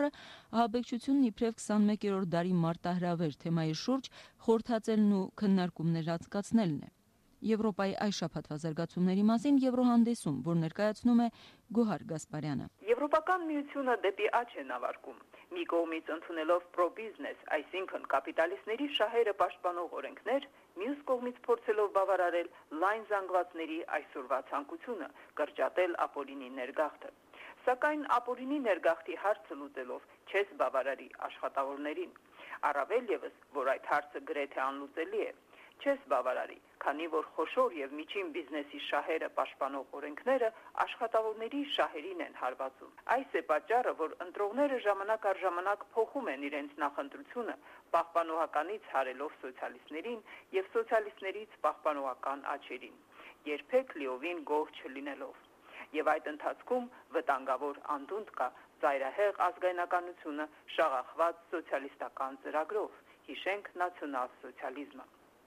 ահաբեկչությունն իբրև 21-րդ դարի մարտահրավեր թեմայի շուրջ խորհրդածելն ու քննարկումներ անցկացնելն է։ Եվրոպայի այս շաբաթվա զարգացումների մասին Եվրոհանդեսում, որ ներկայացնում է Գոհար Գասպարյանը։ Եվրոպական միությունը դեպի աճ է նավարկում։ Մի կողմից ընդունելով պրո-բիզնես, այսինքն կապիտալիստների շահերը պաշտպանող օրենքներ, մյուս կողմից փորձելով բավարարել լայն զանգվածների այսօրվա ցանկությունը կրճատել ապօրինի ներգաղթը։ Սակայն ապօրինի ներգաղթի հարցը լուծելով չես բավարարի աշխատավորներին։ Առավել ևս, որ այդ հարցը գրեթե անլուծելի է, չես բավարարի, քանի որ խոշոր եւ միջին բիզնեսի շահերը պաշտպանող օրենքները աշխատավորների շահերին են հարվածում։ Այս է պատճառը, որ ընտրողները ժամանակ առ ժամանակ փոխում են իրենց նախընտրությունը պահպանողականից հարելով սոցիալիստներին եւ սոցիալիստներից պահպանողական աճերին, երբեք լիովին գոհ չլինելով։ Եվ այդ ընթացքում վտանգավոր անդունդ կա ծայրահեղ ազգայնականությունը շաղախված սոցիալիստական ծրագրով, հիշենք նացիոնալ սոցիալիզմը։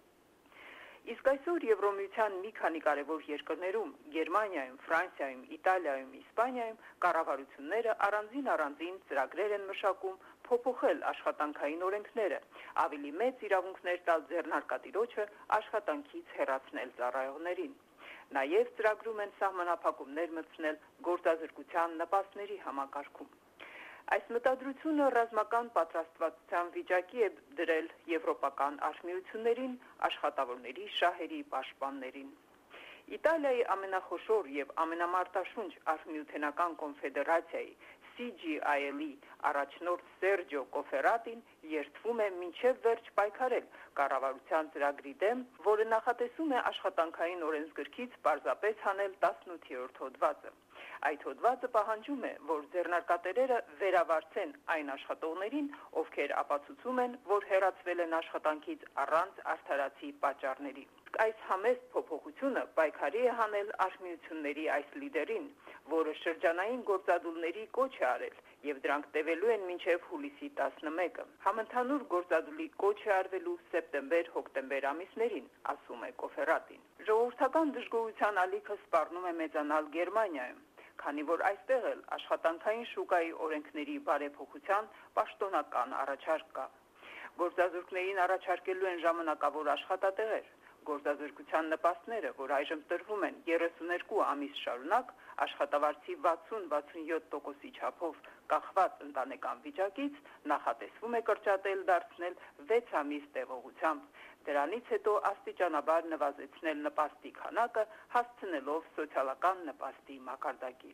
Իսկ այսօր Եվրոմիության մի քանի կարևոր երկրներում՝ Գերմանիայում, Ֆրանսիայում, Իտալիայում, Իսպանիայում կառավարությունները առանձին ծրագրեր են մշակում փոփոխել աշխատանքային օրենքները, ավելի մեծ իրավունքներ տալ ձեռնարկատիրոջը աշխատանքից հեռացնել ծառայողներին։ Նաև ծրագրում են սահմանափակումներ մտցնել գործազրկության նպաստների համակարգում։ Այս մտադրությունը ռազմական պատրաստվածության վիճակի է դրել եվրոպական արհմիություններին, աշխատավորների շահերի պաշտպաններին։ Իտալիայի ամենախոշոր եւ ամենամարտաշունչ արհմիութենական կոնֆեդերացիայի CGIL-ի առաջնորդ Սերջո Կոֆերատին երդվում է մինչև վերջ պայքարել կառավարության ծրագրի դեմ, որը նախատեսում է աշխատանքային օրենսգրքից պարզապես հանել 18-րդ հոդվածը։ Այդ հոդվածը պահանջում է, որ ձեռնարկատերերը վերավարձեն այն աշխատողներին, ովքեր ապացուցում են, որ հեռացվել են աշխատանքից առանց արդարացի պատճառների։ Այս համեստ փոփոխությունը պայքարի է հանել արհմիությունների այս լիդերին, որը շրջանային գործադուլների կոչ է արել եւ դրանք տևելու են մինչեւ հուլիսի 11-ը։ Համընդհանուր գործադուլի կոչ է արվելու սեպտեմբեր-հոկտեմբեր ամիսներին, ասում է Կոֆերատին։ Ժողովրդական դժգոհության ալիքը սպառնում է մեծանալ Գերմանիայում, քանի որ այստեղ էլ աշխատանքային շուկայի օրենքների բարեփոխության պաշտոնական առաջարկ կա։ Գործազուրկներին առաջարկելու են ժամանակավոր աշխատատեղեր։ Գործազրկության նպաստները, որ այժմ տրվում են 32 ամիս շարունակ, աշխատավարձի 60-67%-ի չափով կախված ընտանեկան վիճակից, նախատեսվում է կրճատել դարձնել 6 ամիս տևողությամբ։ Դրանից հետո աստիճանաբար նվազեցնել նպաստի քանակը, հասցնելով սոցիալական նպաստի մակարդակի։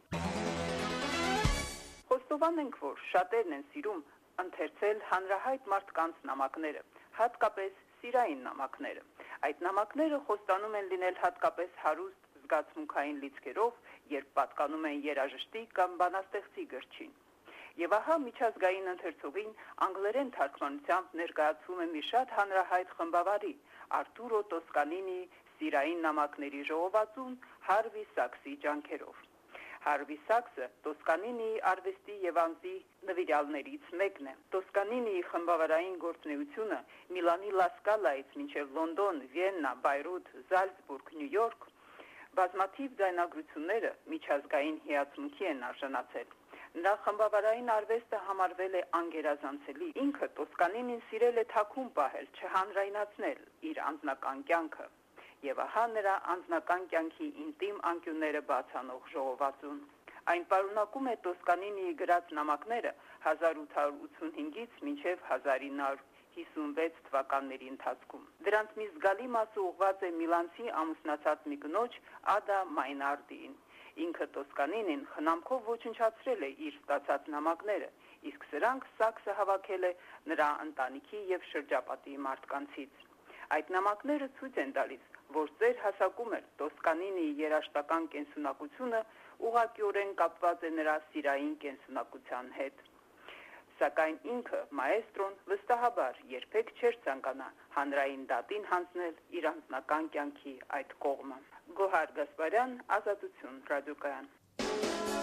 Խոստովան ենք, որ շատերն են սիրում ընթերցել հանրահայտ մարդկանց նամակները, հատկապես սիրային նամակները։ Այդ նամակները խոստանում են լինել հատկապես հարուստ զգացմունքային լիցքերով, երբ պատկանում են երաժշտի կամ բանաստեղծի գրչին։ Եվ ահա միջազգային ընթերցողին անգլերեն թարգմանությամբ ներկայացվում է մի շատ հանրահայտ խմբավարի Արտուրո Տոսկանինի սիրային նամակների ժողովածուն Հարվի Սաքսի ջանքերով։ Հարվի Սաքսը Տոսկանինիի արվեստի եւ անձի նվիրյալներից մեկն է։ Տոսկանինիի խմբավարային գործունեությունը Միլանի Լա Սկալայից մինչև Լոնդոն, Վիեննա, Բայրութ, Զալցբուրգ, Նյու Յորք բազմաթիվ ձայնագրությունները միջազգային հիացմունքի են արժանացել։ Նրա խմբավարային արվեստը համարվել է անգերազանցելի։ Ինքը Տոսկանինին սիրել է թաքուն պահել, չհանրայնացնել իր անձնական կյանքը։ Եւ ահա նրա անձնական կյանքի ինտիմ անկյունները բացանող ժողովածուն։ Այն պարունակում է Տոսկանինիի գրած նամակները 1885-ից մինչև 1956 թվականների ընթացքում։ Դրանց մի զգալի մասը ուղղված է միլանցի ամուսնացած մի կնոջ Ադա Մայնարդիին։ Ինքը Տոսկանինին խնամքով ոչնչացրել է իր ստացած նամակները, իսկ սրանք Սաքսը հավաքել է նրա ընտանիքի եւ շրջապատի մարդկանցից։ Այդ նամակները ցույց են տալիս, որ ծեր հասակում էլ Տոսկանինիի երաժշտական կենսունակությունը ուղղակիորեն կապված է նրա սիրային կենսունակության հետ։ Սակայն ինքը մաեստրոն վստահաբար երբեք չէր ցանկանա հանրային դատին հանձնել իր անձնական կյանքի այդ կողմը։ Գոհար Գասպարյան, Ազատություն ռադիոկայան։